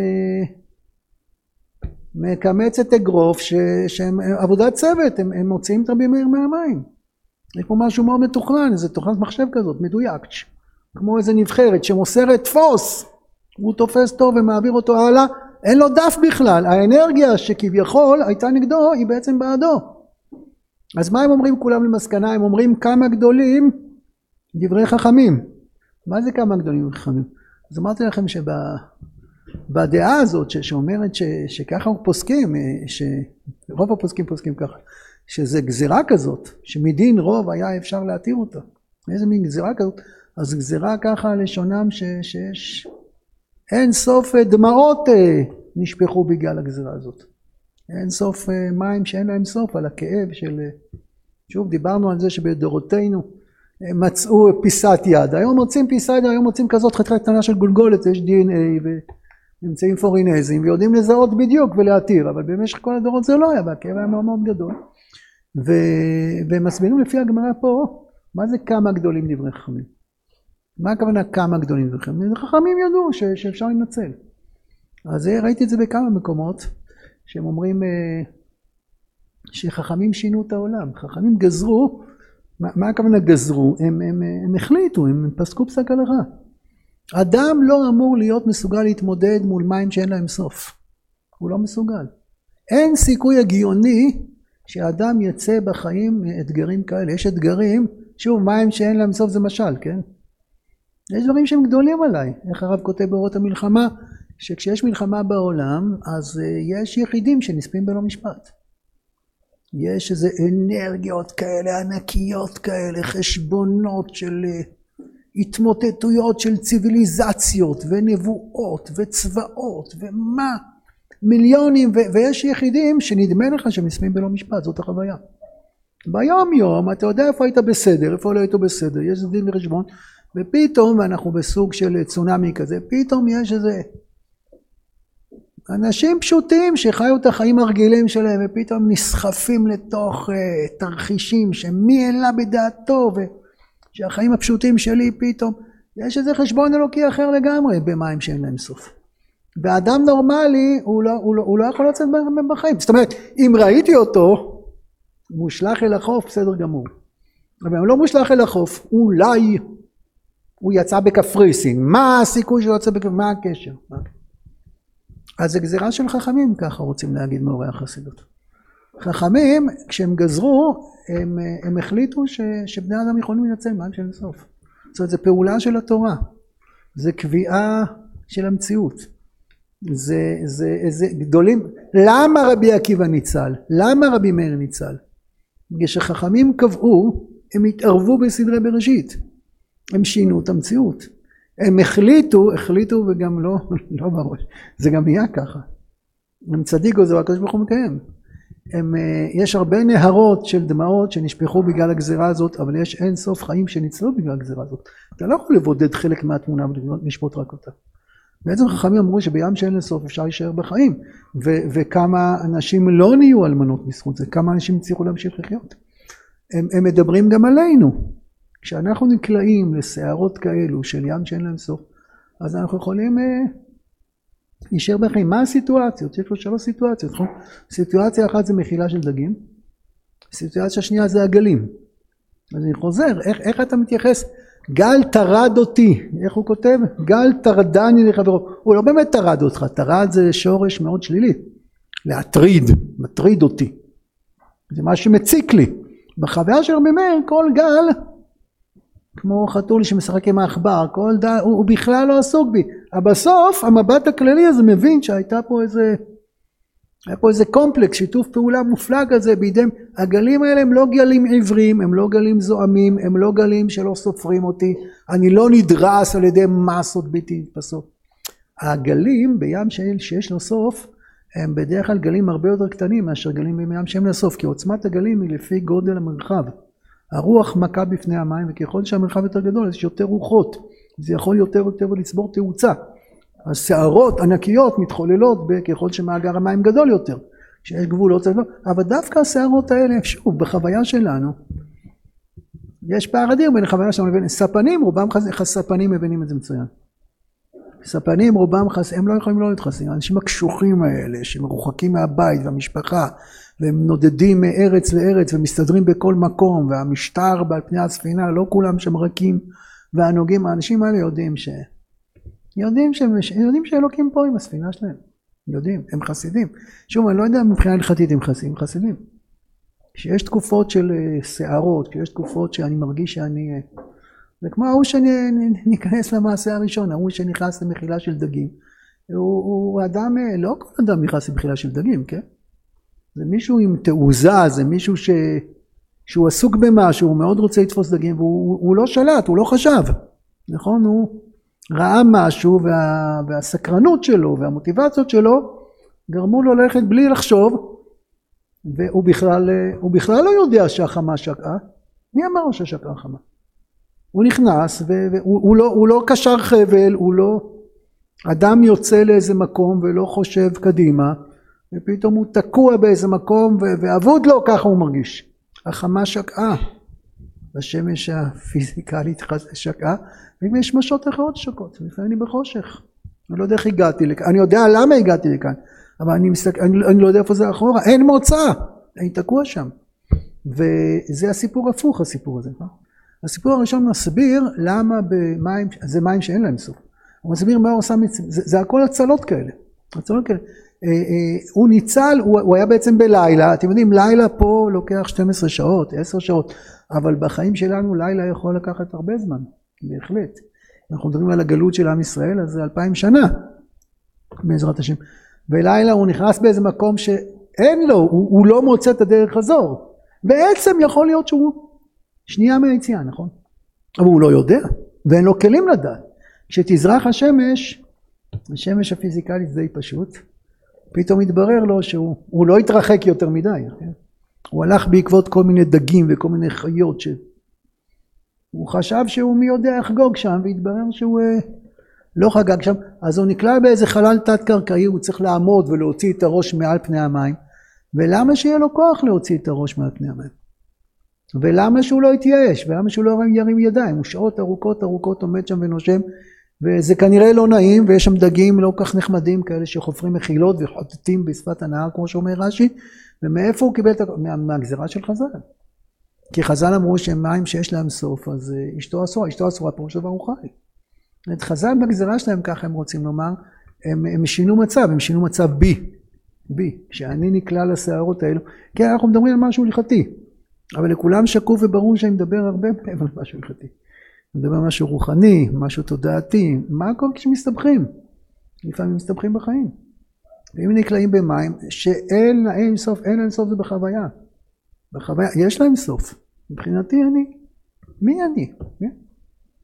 [SPEAKER 1] מקמצת אגרוף שהם עבודת צוות, הם מוציאים את רבי מאיר מהמים. יש פה משהו מאוד מתוכנן, איזה תוכנת מחשב כזאת, מדויק, כמו איזה נבחרת שמוסרת תפוס, הוא תופס טוב ומעביר אותו הלאה, אין לו דף בכלל, האנרגיה שכביכול הייתה נגדו היא בעצם בעדו. אז מה הם אומרים כולם למסקנה? הם אומרים כמה גדולים דברי חכמים. מה זה כמה גדולים דברי חכמים? אז אמרתי לכם שבדעה הזאת שאומרת שככה פוסקים, שרוב הפוסקים פוסקים ככה, שזה גזירה כזאת, שמדין רוב היה אפשר להתיר אותה. איזה מין גזירה כזאת? אז גזירה ככה לשונם שיש אין סוף דמעות נשפכו בגלל הגזירה הזאת. אין סוף מים שאין להם סוף על הכאב של... שוב דיברנו על זה שבדורותינו מצאו פיסת יד. היום מוצאים פיסת יד, היום מוצאים כזאת חתיכה קטנה של גולגולת, יש DNA ונמצאים פורינזים ויודעים לזהות בדיוק ולהתיר, אבל במשך כל הדורות זה לא היה, והכאב היה מאוד מאוד גדול. ומסבירים לפי הגמרא פה, מה זה כמה גדולים דברי חכמים? מה הכוונה כמה גדולים דברי חכמים? חכמים ידעו שאפשר לנצל. אז ראיתי את זה בכמה מקומות, שהם אומרים שחכמים שינו את העולם. חכמים גזרו, מה הכוונה גזרו? הם החליטו, הם פסקו פסק הלכה. אדם לא אמור להיות מסוגל להתמודד מול מים שאין להם סוף. הוא לא מסוגל. אין סיכוי הגיוני שאדם יצא בחיים מאתגרים כאלה. יש אתגרים, שוב, מים שאין להם סוף זה משל, כן? יש דברים שהם גדולים עליי. איך הרב כותב באורות המלחמה? שכשיש מלחמה בעולם, אז יש יחידים שנספים בלא משפט. יש איזה אנרגיות כאלה, ענקיות כאלה, חשבונות של התמוטטויות של ציוויליזציות ונבואות וצבאות ומה, מיליונים, ויש יחידים שנדמה לך שהם נספים בלא משפט, זאת החוויה. ביום יום אתה יודע איפה היית בסדר, איפה לא היית בסדר, יש דין וחשבון, ופתאום, ואנחנו בסוג של צונאמי כזה, פתאום יש איזה אנשים פשוטים שחיו את החיים הרגילים שלהם ופתאום נסחפים לתוך תרחישים שמי העלה בדעתו ושהחיים הפשוטים שלי פתאום יש איזה חשבון אלוקי אחר לגמרי במים שאין להם סוף. ואדם נורמלי הוא לא יכול לצאת בחיים. זאת אומרת, אם ראיתי אותו מושלך אל החוף, בסדר גמור. אבל אם לא מושלך אל החוף, אולי הוא יצא בקפריסין. מה הסיכוי שהוא יצא בקפריסין? מה הקשר? אז זה גזירה של חכמים, ככה רוצים להגיד מאורי החסידות. חכמים, כשהם גזרו, הם החליטו שבני אדם יכולים לנצל מים של סוף. זאת אומרת, זה פעולה של התורה. זה קביעה של המציאות. זה גדולים. למה רבי עקיבא ניצל? למה רבי מאיר ניצל? כשחכמים קבעו, הם התערבו בסדרי בראשית. הם שינו את המציאות. הם החליטו וגם לא בראש, זה גם נהיה ככה. הם צדיקו, זה הקדוש ברוך הוא מקיים. יש הרבה נהרות של דמעות שנשפכו בגלל הגזירה הזאת, אבל יש אין סוף חיים שניצלו בגלל הגזירה הזאת. אתה לא יכול לבודד חלק מהתמונה ולשפוט רק אותה. בעצם חכמים אמרו שבים שאין לסוף אפשר להישאר בחיים, וכמה אנשים לא נהיו אלמנות בזכות זה, כמה אנשים הצליחו להמשיך לחיות. הם מדברים גם עלינו. כשאנחנו נקלעים לסערות כאלו של ים שאין להם סוף, אז אנחנו יכולים להישאר בחיים. מה הסיטואציות? יש לו 3 סיטואציות. סיטואציה אחת זה מחילה של דגים, סיטואציה שנייה זה הגלים. אז אני חוזר, איך אתה מתייחס? גל טרד אותי, איך הוא כותב? גל טרדני לחברו. הוא לא באמת טרד אותך, טרד זה שורש מאוד שלילי. להטריד, מטריד אותי. זה מה שמציק לי. בחוויה של רבי מאיר, כל גל, כמו חתול שמשחק עם העכבר, כל דל, הוא בכלל לא עסוק בי. אבל בסוף, המבט הכללי הזה מבין שהייתה פה איזה קומפלקס, שיתוף פעולה מופלג הזה בידי. הגלים האלה הם לא גלים עיוורים, הם לא גלים זועמים, הם לא גלים שלא סופרים אותי, אני לא נדרס על ידי מסות בלתי נתפסות. הגלים בים שיש לו סוף, הם בדרך כלל גלים הרבה יותר קטנים מאשר גלים בים שאין לסוף, כי עוצמת הגלים היא לפי גודל המרחב. הרוח מכה בפני המים, וככל שהמרחב יותר גדול, יש יותר רוחות, זה יכול יותר לצבור תאוצה. הסערות ענקיות מתחוללות ככל שמאגר המים גדול יותר, שיש גבולות, אבל דווקא הסערות האלה, שוב, בחוויה שלנו, יש פער אדיר בין החוויה שלנו לבין ספנים, רובם ספנים מבינים את זה מצוין. ספנים רובם הם לא יכולים לא להתחסן, האנשים הקשוחים האלה שמרוחקים מהבית והמשפחה, והם נודדים מארץ לארץ ומסתדרים בכל מקום, והמשטר על פני הספינה, לא כולם שם רכים והנוגעים, האנשים האלה יודעים שאלוקים פה עם הספינה שלהם, יודעים, הם חסידים. שוב, אני לא יודע מבחינה הלכתית הם חסידים. כשיש תקופות של שערות, כשיש תקופות שאני מרגיש שאני, זה כמו ההוא שניכנס למעשה הראשון, ההוא שנכנס למחילה של דגים, הוא אדם, לא כל אדם נכנס למחילה של דגים, כן? זה מישהו עם תעוזה, זה מישהו שהוא עסוק במשהו, הוא מאוד רוצה לתפוס דגים, והוא לא שלט, הוא לא חשב, נכון? הוא ראה משהו, והסקרנות שלו והמוטיבציות שלו גרמו לו ללכת בלי לחשוב, והוא בכלל לא יודע שהחמה שקעה. מי אמר ששקעה חמה? הוא נכנס והוא לא קשר חבל, הוא לא אדם יוצא לאיזה מקום ולא חושב קדימה, ופתאום הוא תקוע באיזה מקום ועבוד לו, ככה הוא מרגיש. החמה שקעה, השמש הפיזיקלית שקעה, ואם יש משות אחרות שקעות, לפעמים אני בחושך. אני לא יודע איך הגעתי לכאן, אני יודע למה הגעתי לכאן, אבל אני לא יודע איפה זה אחורה, אין מוצא, אני תקוע שם. וזה הסיפור הפוך, הסיפור הזה. הסיפור הראשון מסביר למה במים, זה מים שאין להם סוף. הוא מסביר מה הוא עושה, זה הכל הצלות כאלה. הצלות כאלה. הוא ניצל, הוא היה בעצם בלילה, אתם יודעים, לילה פה לוקח 12 שעות, 10 שעות, אבל בחיים שלנו לילה יכול לקחת הרבה זמן, בהחלט. אנחנו מדברים על הגלות של עם ישראל, אז זה 2000 שנה, בעזרת השם. ולילה הוא נכנס באיזה מקום שאין לו, הוא לא מוצא את הדרך חזור. בעצם יכול להיות שהוא שנייה מהיציאה, נכון? אבל הוא לא יודע, ואין לו כלים לדעת. כשתזרח השמש הפיזיקלית זה די פשוט, פתאום התברר לו שהוא לא התרחק יותר מדי. הוא הלך בעקבות כל מיני דגים וכל מיני חיות הוא חשב שהוא מי יודע יחגוג שם, והתברר שהוא לא חגג שם. אז הוא נקלע באיזה חלל תת קרקעי, הוא צריך לעמוד ולהוציא את הראש מעל פני המים. ולמה שיהיה לו כוח להוציא את הראש מעל פני המים? ולמה שהוא לא יתייאש? ולמה שהוא לא ירים ידיים? הוא שעות ארוכות עומד שם ונושם, וזה כנראה לא נעים, ויש שם דגים לא כך נחמדים כאלה שחופרים מחילות וחוטטים בשפת הנהר, כמו שאומר רש"י. ומאיפה הוא קיבל את מהגזרה של חז"ל? כי חז"ל אמרו שהם מים שיש להם סוף, אז אשתו אסורה, פירוש דבר הוא חי. את חז"ל בגזרה שלהם, ככה הם רוצים לומר, הם שינו מצב בי, שאני נקלע לסערות האלו, כי אנחנו מדברים על משהו הלכתי, אבל לכולם שקוף וברור שאני מדבר הרבה מעבר למשהו הלכתי. אני מדבר על משהו רוחני, משהו תודעתי, מה הכל כשמסתבכים? לפעמים מסתבכים בחיים. ואם נקלעים במים, שאין להם סוף, אין להם סוף זה בחוויה. בחוויה, יש להם סוף. מבחינתי מי אני?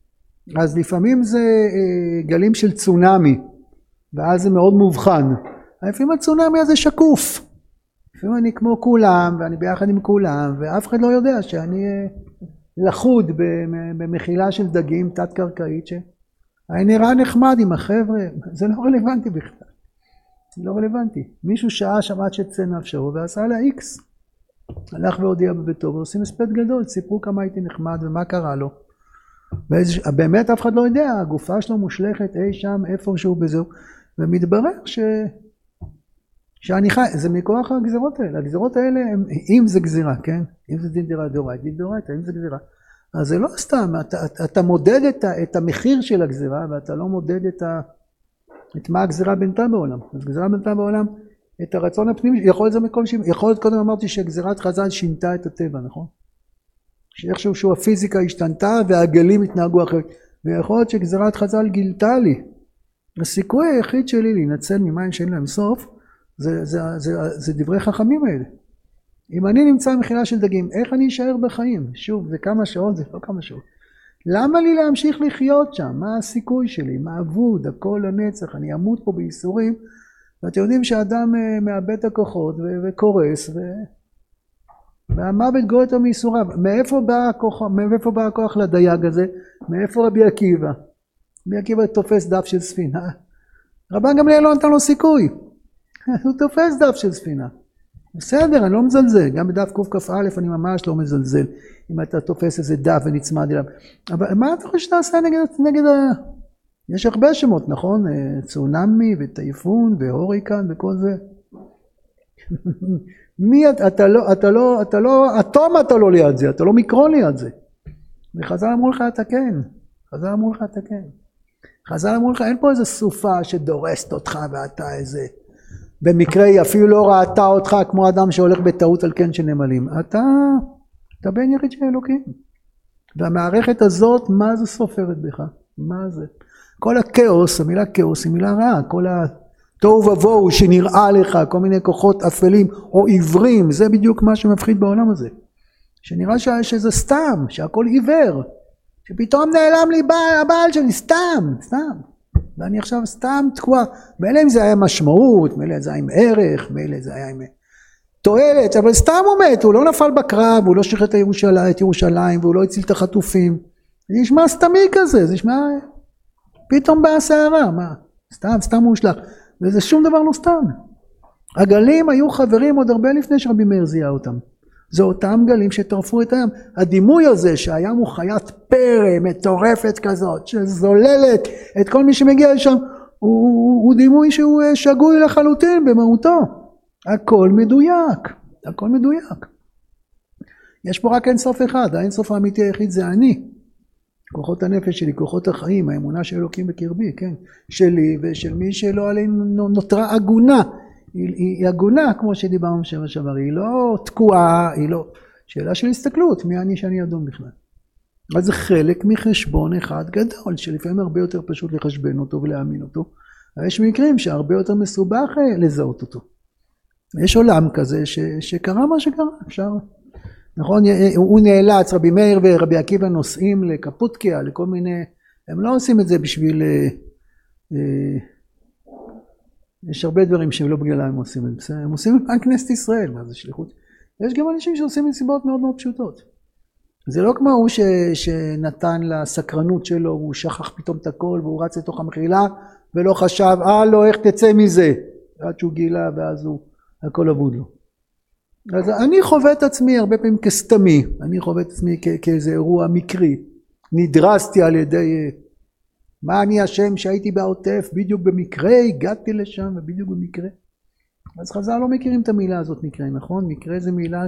[SPEAKER 1] אז לפעמים זה גלים של צונאמי, ואז זה מאוד מובחן. לפעמים הצונאמי הזה שקוף. לפעמים אני כמו כולם, ואני ביחד עם כולם, ואף אחד לא יודע שאני לחוד במחילה של דגים תת-קרקעית, שאני נראה נחמד עם החבר'ה, זה לא רלוונטי בכלל. זה לא רלוונטי. מישהו שעה שמעת שתצא נפשו, ועשה לה איקס. הלך והודיע בביתו, ועושים הספד גדול, סיפרו כמה הייתי נחמד ומה קרה לו. באמת אף אחד לא יודע, הגופה שלו מושלכת אי שם, איפשהו בזהו, ומתברר שאני חי, זה מכוח הגזירות האלה. הגזירות האלה, אם זה גזירה, כן? אם זה דין דאורייתא, דין דאורייתא, אם זה גזירה. אז זה לא סתם, אתה מודד את המחיר של הגזירה, ואתה לא מודד את מה הגזירה בנתה בעולם. אז גזירה בנתה בעולם, את הרצון הפנימי, יכול להיות זה מכל יכול להיות קודם אמרתי שגזירת חז"ל שינתה את הטבע, נכון? שאיכשהו הפיזיקה השתנתה והגלים התנהגו אחרת, ויכול להיות שגזירת חז"ל גילתה לי. הסיכוי היחיד שלי להינצל ממים שאין להם סוף, זה דברי חכמים האלה. אם אני נמצא במחילה של דגים, איך אני אשאר בחיים? שוב, זה כמה שעות, זה לא כמה שעות. למה לי להמשיך לחיות שם? מה הסיכוי שלי? מה אבוד? הכל לנצח, אני אמות פה בייסורים, ואתם יודעים שאדם מאבד את הכוחות וקורס, והמוות גורר אותו מייסוריו. מאיפה בא הכוח לדייג הזה? מאיפה רבי עקיבא? רבי עקיבא תופס דף של ספינה. רבן גמליאל לא נתן לו סיכוי. הוא תופס דף של ספינה. בסדר, אני לא מזלזל. גם בדף קכ"א אני ממש לא מזלזל. אם אתה תופס איזה דף ונצמד אליו. אבל מה אתה חושב שאתה עושה נגד יש הרבה שמות, נכון? צונאמי וטייפון והוריקן וכל זה. אתה לא, אטום אתה לא ליד זה, אתה לא מיקרון ליד זה. וחז"ל אמרו לך אתה כן. חז"ל אמרו לך אתה כן. חז"ל אמרו לך אין פה איזה סופה שדורסת אותך ואתה איזה, במקרה היא אפילו לא ראתה אותך כמו אדם שהולך בטעות על כן של נמלים. אתה בן יחיד של אלוקים. והמערכת הזאת, מה זה סופרת בך? מה זה? כל הכאוס, המילה כאוס היא מילה רעה, כל התוהו ובוהו שנראה לך, כל מיני כוחות אפלים או עיוורים, זה בדיוק מה שמפחיד בעולם הזה. שנראה שזה סתם, שהכל עיוור, שפתאום נעלם לי הבעל שלי, סתם. ואני עכשיו סתם תקוע, מילא אם זה היה משמעות, מילא זה היה עם ערך, מילא זה היה עם תועלת, אבל סתם הוא מת, הוא לא נפל בקרב, הוא לא שחרר את ירושלים, והוא לא הציל את החטופים. זה נשמע סתמי כזה, זה נשמע פתאום באה סערה, מה? סתם הוא הושלך, וזה שום דבר לא סתם. הגלים היו חברים עוד הרבה לפני שרבי מאיר זיהה אותם. זה אותם גלים שטרפו את הים. הדימוי הזה שהים הוא חיית פרא מטורפת כזאת, שזוללת את כל מי שמגיע לשם, הוא דימוי שהוא שגוי לחלוטין במהותו. הכל מדויק, הכל מדויק. יש פה רק אינסוף אחד, האינסוף האמיתי היחיד זה אני. כוחות הנפש שלי, כוחות החיים, האמונה של אלוקים בקרבי, כן? שלי ושל מי שלא עלינו נותרה עגונה. היא עגונה כמו שדיברנו שבע שעבר, היא לא תקועה, היא לא... שאלה של הסתכלות, מי אני שאני אדון בכלל. אז זה חלק מחשבון אחד גדול, שלפעמים הרבה יותר פשוט לחשבן אותו ולהאמין אותו. יש מקרים שהרבה יותר מסובך לזהות אותו. יש עולם כזה שקרה מה שקרה, אפשר... נכון, הוא נאלץ, רבי מאיר ורבי עקיבא נוסעים לקפוטקיה, לכל מיני... הם לא עושים את זה בשביל... יש הרבה דברים שלא בגללם הם עושים את זה. הם עושים את כנסת ישראל, מה זה שליחות? יש גם אנשים שעושים מסיבות מאוד מאוד פשוטות. זה לא כמו הוא שנתן לסקרנות שלו, הוא שכח פתאום את הכל, והוא רץ לתוך המחילה, ולא חשב, לא, איך תצא מזה? עד שהוא גילה, ואז הוא, הכל עבוד לו. אז אני חווה את עצמי הרבה פעמים כסתמי, אני חווה את עצמי כאיזה אירוע מקרי. נדרסתי על ידי... מה אני השם שהייתי בעוטף, בדיוק במקרה, הגעתי לשם ובדיוק במקרה. אז חז"ל לא מכירים את המילה הזאת מקרה, נכון? מקרה זה מילה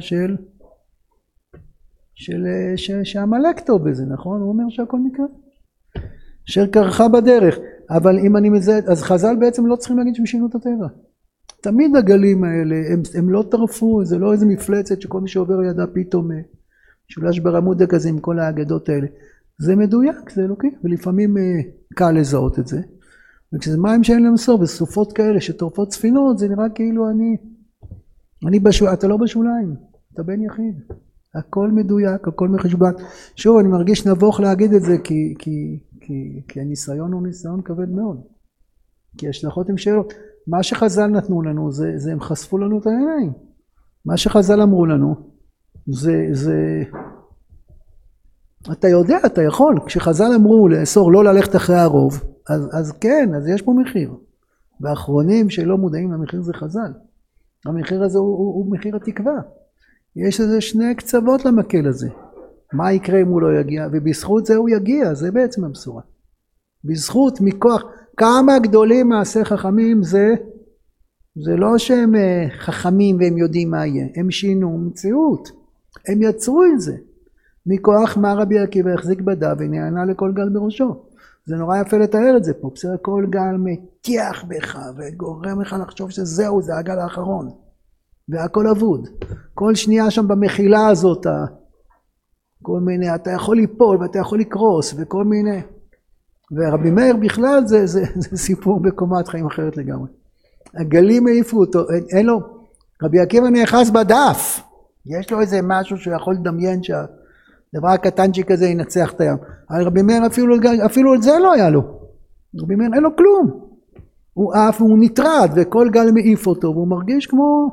[SPEAKER 1] שהמלאק טוב בזה, נכון? הוא אומר שהכל מקרה. אשר קרחה בדרך. אבל אם אני מזהה, אז חז"ל בעצם לא צריכים להגיד שהם שינו את הטבע. תמיד הגלים האלה, הם לא טרפו, זה לא איזה מפלצת שכל מי שעובר לידה פתאום שולש ברמודה כזה עם כל האגדות האלה. זה מדויק, זה אלוקי, ולפעמים קל לזהות את זה. וכשזה מים שאין להם סוף, וסופות כאלה שטורפות ספינות, זה נראה כאילו אתה לא בשוליים, אתה בן יחיד. הכל מדויק, הכל מחשבן. שוב, אני מרגיש נבוך להגיד את זה, כי הניסיון הוא ניסיון כבד מאוד. כי השלכות הן שאלות. מה שחז"ל נתנו לנו, זה הם חשפו לנו את העיניים. מה שחז"ל אמרו לנו, זה אתה יודע, אתה יכול. כשחז"ל אמרו לאסור לא ללכת אחרי הרוב, אז כן, אז יש פה מחיר. והאחרונים שלא מודעים למחיר זה חז"ל. המחיר הזה הוא מחיר התקווה. יש איזה שני קצוות למקל הזה. מה יקרה אם הוא לא יגיע? ובזכות זה הוא יגיע, זה בעצם הבשורה. בזכות, מכוח, כמה גדולים מעשי חכמים זה לא שהם חכמים והם יודעים מה יהיה. הם שינו מציאות. הם יצרו את זה. מכוח מה רבי עקיבא החזיק בדה ונענה לכל גל בראשו. זה נורא יפה לתאר את זה פה. בסדר, כל גל מטיח בך וגורם לך לחשוב שזהו, זה הגל האחרון. והכל אבוד. כל שנייה שם במחילה הזאת, כל מיני, אתה יכול ליפול ואתה יכול לקרוס וכל מיני. ורבי מאיר בכלל זה סיפור בקומת חיים אחרת לגמרי. הגלים העיפו אותו, אין לו, רבי עקיבא נאחז בדף. יש לו איזה משהו שהוא יכול לדמיין שהדבר הקטנצ'יק הזה ינצח את הים. אבל רבי מאיר אפילו את זה לא היה לו. רבי מאיר אין לו כלום. הוא עף והוא נטרד וכל גל מעיף אותו והוא מרגיש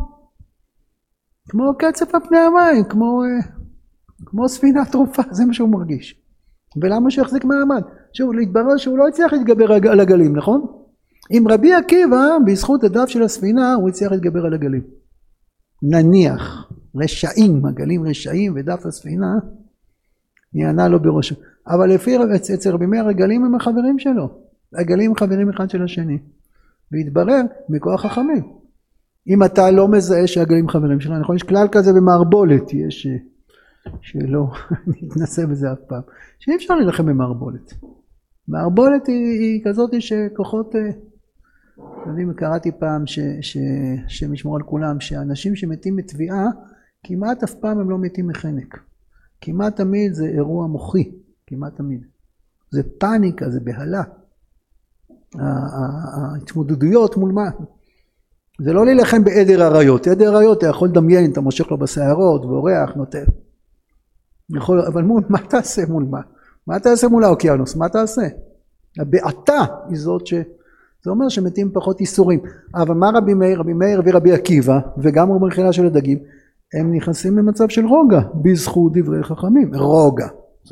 [SPEAKER 1] כמו קצף על פני המים, כמו ספינה טרופה, זה מה שהוא מרגיש. ולמה שהוא יחזיק מעמד? שוב, להתברר שהוא לא הצליח להתגבר על הגלים, נכון? עם רבי עקיבא, בזכות הדף של הספינה, הוא הצליח להתגבר על הגלים. נניח, רשעים, הגלים רשעים ודף הספינה, נענה לו בראשו. אבל לפי אצל רבי מאיר, הגלים הם החברים שלו. הגלים הם חברים אחד של השני. והתברר מכוח חכמים. אם אתה לא מזהה שהגלים חברים שלך, נכון? יש כלל כזה במערבולת, יש שלא נתנסה בזה אף פעם, שאי אפשר להילחם במערבולת. מערבולת היא כזאת שכוחות, יודעים, קראתי פעם שמשמור על כולם, שאנשים שמתים בתביעה, כמעט אף פעם הם לא מתים מחנק. כמעט תמיד זה אירוע מוחי, כמעט תמיד. זה פאניקה, זה בהלה. ההתמודדויות מול מה? זה לא להילחם בעדר עריות. עדר עריות אתה יכול לדמיין, אתה מושך לו בשערות ואורח, נוטל. אבל מול, מה תעשה מול מה? מה תעשה מול האוקיינוס? מה תעשה? הבעתה היא זאת זה אומר שמתים פחות איסורים. אבל מה רבי מאיר? רבי מאיר ורבי עקיבא, וגם רבי מחילה של הדגים, הם נכנסים למצב של רוגע, בזכות דברי חכמים. רוגע.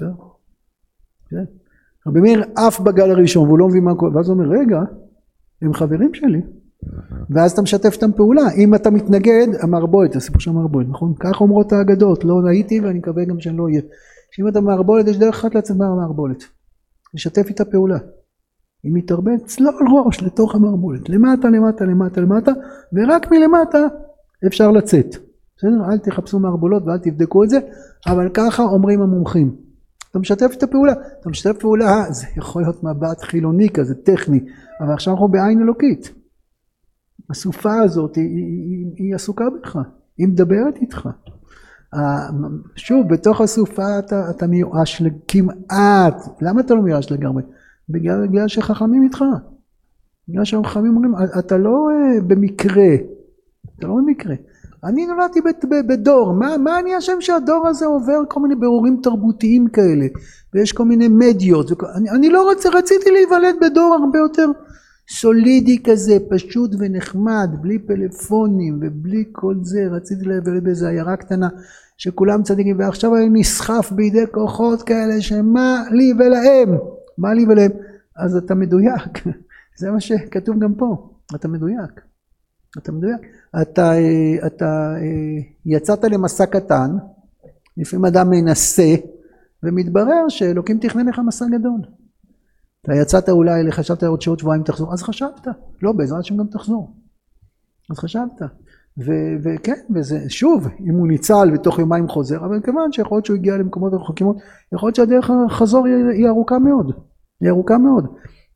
[SPEAKER 1] בסדר? רבי מאיר אף בגל הראשון, והוא לא מבין מה קורה, ואז הוא אומר, רגע, הם חברים שלי. ואז אתה משתף איתם פעולה. אם אתה מתנגד, המערבולת, הסיפור של המערבולת, נכון? כך אומרות האגדות, לא הייתי ואני מקווה גם שאני לא אהיה. שאם אתה מערבולת, יש דרך אחת לצאת מהמערבולת. לשתף איתה פעולה. אם מתרבה, צלול ראש לתוך המערבולת. למטה, למטה, למטה, למטה, ורק מלמטה אפשר לצאת. בסדר? אל תחפשו מערבולות ואל תבדקו את זה, אבל ככה אומרים המומחים. אתה משתף את הפעולה. אתה משתף פעולה, זה יכול להיות מבט חילוני כזה, טכני, אבל עכשיו אנחנו בעין אלוקית. הסופה הזאת היא עסוקה בך, היא מדברת איתך. שוב, בתוך הסופה אתה מיואש כמעט. למה אתה לא מיואש לגמרי? בגלל שחכמים איתך. בגלל שחכמים אומרים, אתה לא במקרה. אתה לא במקרה. אני נולדתי בדור. מה אני אשם שהדור הזה עובר כל מיני ברורים תרבותיים כאלה? ויש כל מיני מדיות. אני לא רציתי להיוולד בדור הרבה יותר סולידי כזה, פשוט ונחמד, בלי פלאפונים ובלי כל זה. רציתי להיוולד באיזו עיירה קטנה שכולם צדיקים, ועכשיו אני נסחף בידי כוחות כאלה שמה לי ולהם. מה לי ולהם? אז אתה מדויק. זה מה שכתוב גם פה. אתה מדויק. אתה מדויק. אתה יצאת למסע קטן, לפעמים אדם מנסה, ומתברר שאלוקים תכנן לך מסע גדול. אתה יצאת אולי, חשבת עוד שבועיים תחזור, אז חשבת. לא, בעזרת השם גם תחזור. אז חשבת. וכן, וזה שוב, אם הוא ניצל ותוך יומיים חוזר, אבל כמובן שיכול להיות שהוא הגיע למקומות רחוקים, יכול להיות שהדרך החזור היא ארוכה מאוד. היא ארוכה מאוד.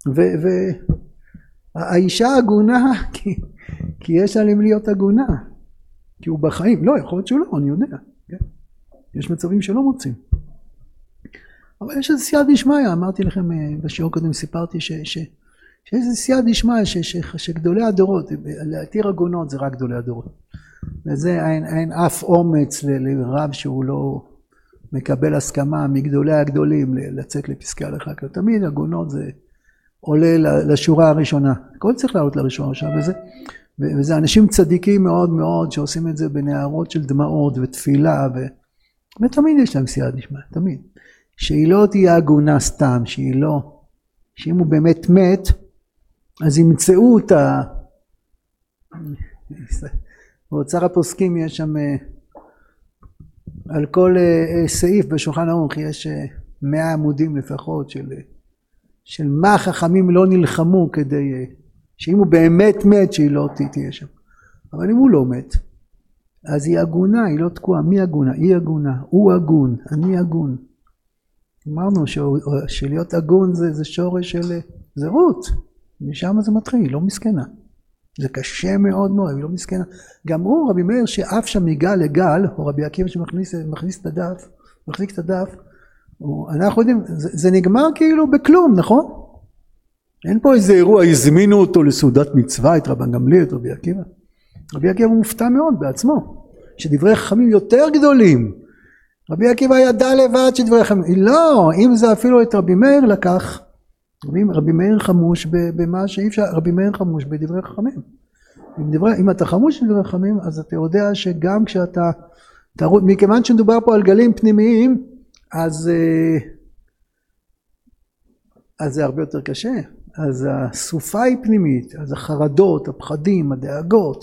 [SPEAKER 1] והאישה הגונה, כי יש עליהם להיות הגונה. כי הוא בחיים. לא, יכול להיות שהוא לא, אני יודע. כן? יש מצבים שלא מוצאים. אבל יש איזה סייעתא דשמיא, אמרתי לכם בשיעור קודם, סיפרתי שיש איזה סייעתא דשמיא שגדולי הדורות, להתיר עגונות זה רק גדולי הדורות. וזה אין אף אומץ לרב שהוא מקבל הסכמה מגדולי הגדולים לצאת לפסקי הלכה, כי תמיד עגונות זה עולה לשורה הראשונה, הכל צריך לעלות לראשונה הראשונה, וזה אנשים צדיקים מאוד מאוד שעושים את זה בנהרות של דמעות ותפילה, ותמיד יש להם סייעתא דשמיא, תמיד. שהיא לא תהיה עגונה סתם, שאם הוא באמת מת, אז ימצאו אותה. באוצר הפוסקים יש שם, על כל סעיף בשולחן ערוך יש 100 עמודים לפחות של מה חכמים לא נלחמו כדי שאם הוא באמת מת שהיא לא תהיה שם. אבל אם הוא לא מת, אז היא עגונה, היא לא תקועה. מי עגונה? היא עגונה, הוא עגון, אני עגון. אמרנו שלהיות עגון זה שורש של זרות, משם זה מתחיל, היא לא מסכנה. זה קשה מאוד מאוד, היא לא מסכנה. גם הוא, רבי מאיר, שאף שם מגל לגל, או רבי עקיבא שמכניס את הדף, מחזיק את הדף, אנחנו יודעים, זה נגמר כאילו בכלום, נכון? אין פה איזה אירוע, הזמינו אותו לסעודת מצווה, את רבן גמליאל, את רבי עקיבא. רבי עקיבא מופתע מאוד בעצמו, שדברי חכמים יותר גדולים. רבי עקיבא ידע לבד שדברי חכמים, לא, אם זה אפילו את רבי מאיר לקח, רבי מאיר חמוש במה שאי אפשר, רבי מאיר חמוש בדברי חכמים. אם אתה חמוש בדברי חכמים, אז אתה יודע שגם כשאתה, מכיוון שמדובר פה על גלים פנימיים, אז זה הרבה יותר קשה. אז הסופה היא פנימית, אז החרדות, הפחדים, הדאגות.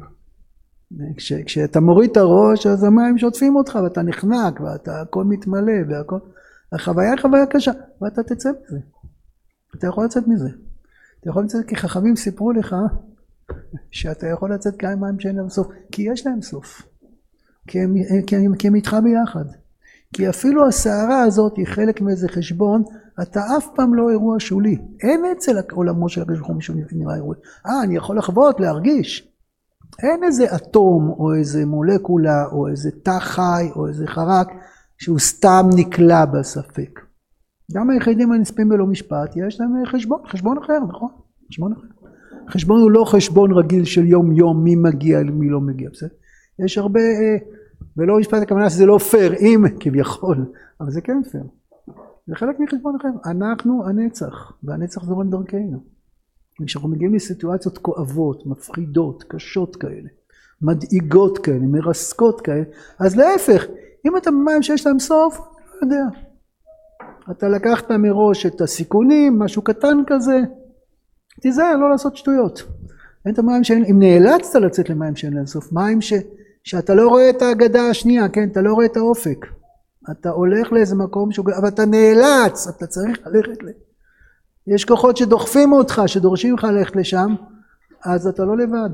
[SPEAKER 1] כשאתה מוריד את הראש, אז המים שוטפים אותך, ואתה נחנק, ואתה הכל מתמלא, והכל. החוויה היא חוויה קשה, ואתה תצא מזה. אתה יכול לצאת מזה. אתה יכול לצאת, כי חכמים סיפרו לך, שאתה יכול לצאת גם מים שאין להם סוף, כי יש להם סוף. כי הם איתך ביחד. כי אפילו הסערה הזאת היא חלק מאיזה חשבון, אתה אף פעם לא אירוע שולי. אין אצל העולמות של החשבון משהו נראה אירוע. אני יכול לחוות, להרגיש. אין איזה אטום או איזה מולקולה או איזה תא חי או איזה חרק שהוא סתם נקלע בספק. גם היחידים הנספים בלא משפט יש להם חשבון אחר, נכון? חשבון אחר. חשבון הוא לא חשבון רגיל של יום יום מי מגיע ומי לא מגיע. בסדר? יש הרבה, ולא משפט הכוונה שזה לא פייר, אם כביכול, אבל זה כן פייר. זה חלק מחשבון אחר. אנחנו הנצח, והנצח זורם דרכנו. כשאנחנו מגיעים לסיטואציות כואבות, מפחידות, קשות כאלה, מדאיגות כאלה, מרסקות כאלה, אז להפך, אם אתה במים שיש להם סוף, לא יודע. אתה לקחת מראש את הסיכונים, משהו קטן כזה, תיזהר, לא לעשות שטויות. אין את המים אם נאלצת לצאת למים שאין להם סוף, מים שאתה לא רואה את ההגדה השנייה, כן, אתה לא רואה את האופק. אתה הולך לאיזה מקום, אבל אתה נאלץ, אתה צריך ללכת יש כוחות שדוחפים אותך, שדורשים לך ללכת לשם, אז אתה לא לבד.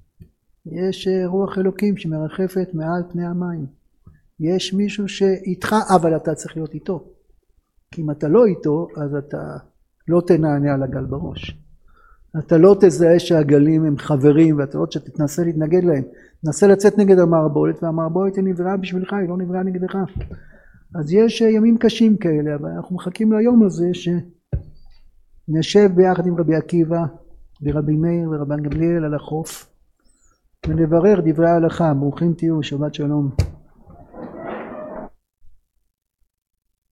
[SPEAKER 1] יש רוח אלוקים שמרחפת מעל פני המים. יש מישהו שאיתך, אבל אתה צריך להיות איתו. כי אם אתה לא איתו, אז אתה לא תנענע על הגל בראש. אתה לא תזהה שהגלים הם חברים, ואתה לא תנסה להתנגד להם. תנסה לצאת נגד המערבולת, והמערבולת היא נבראה בשבילך, היא לא נבראה נגדך. אז יש ימים קשים כאלה, אבל אנחנו מחכים ליום הזה נשב ביחד עם רבי עקיבא ורבי מאיר ורבן גמליאל על החוף ונברר דברי ההלכה. ברוכים תהיו, שבת שלום.